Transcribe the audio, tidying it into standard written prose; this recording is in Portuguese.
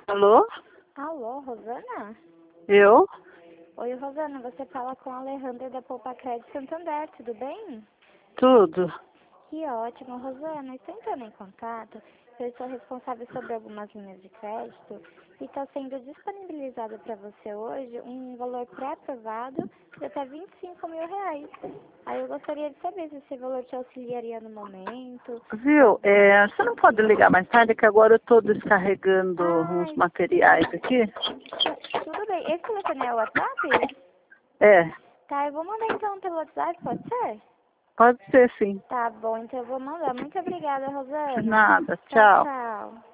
Alô? Alô, Rosana? Eu? Oi, Rosana, você fala com a Alejandra da Poupa Crédito Santander, tudo bem? Tudo. Que ótimo, Rosana. Estou entrando em contato. Eu sou responsável sobre algumas linhas de crédito e está sendo disponibilizado para você hoje um valor pré-aprovado de até R$ 25.000. Aí eu gostaria de saber se esse valor te auxiliaria no momento. Viu? Você não pode ligar mais tarde, que agora eu estou descarregando uns Ai, materiais aqui? tudo bem. Esse telefone é o WhatsApp? É, Tá, eu vou mandar então pelo WhatsApp, pode ser? pode ser sim. Tá bom, então eu vou mandar. Muito obrigada, Rosana. Nada, Tchau, tchau. tchau.